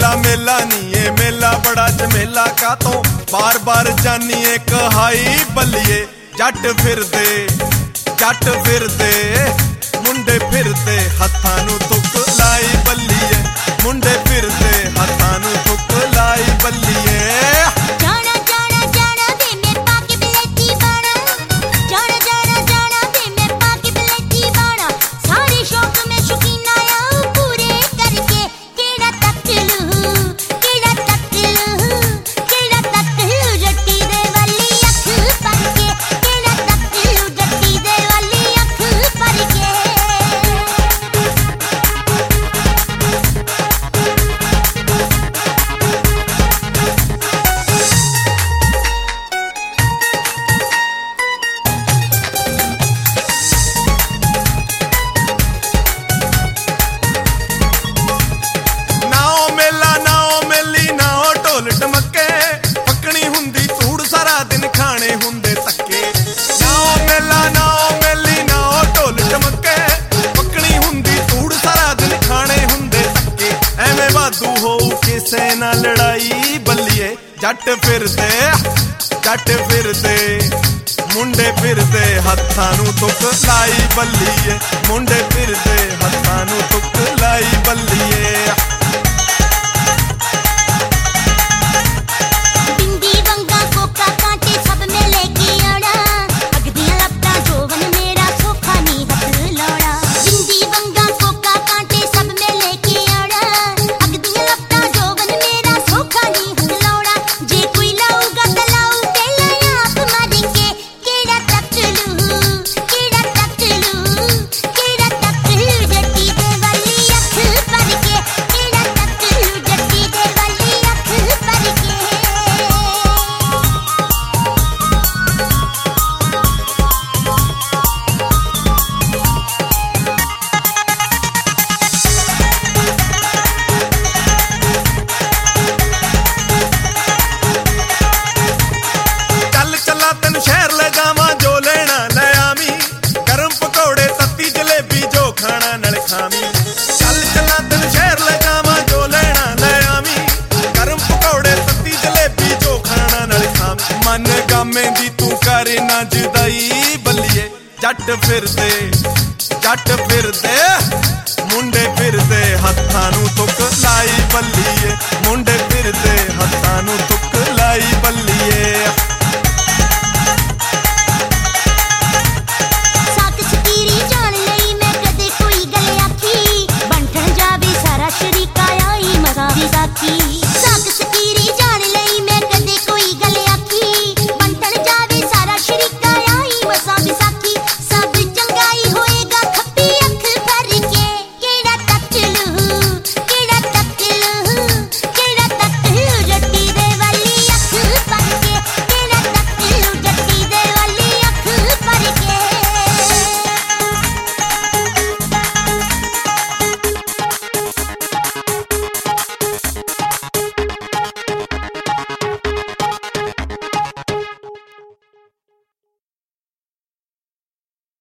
मेला मेला नी ये मेला बड़ा झमेला का तो बार बार जानिए कहाई बल्लिए। जट फिरदे मुंडे फिरदे हत्थां नूं तुक लाई बल्लिए। मुंडे फिरदे हत्थां नूं तुक लाई बल्लिए। ना लड़ाई बल्लिए। जट फिरदे मुंडे फिरदे हत्थां नूं तुक लाई बल्लिए। मुंडे फिरदे हत्थां नूं तुक लाई बल्लिए। चल चला तेन शहर ले जावां जो लेना ले आवी। गरम पकौड़े तत्ती जलेबी जो खाना नाल खावी। मन गामे दी तू करे ना जुदाई बल्लिए। जट फिरदे मुंडे फिरदे हत्थां नूं तुक लाई बल्लिए। मुंडे फिरदे हत्थां नूं तुक लाई बल्लिए।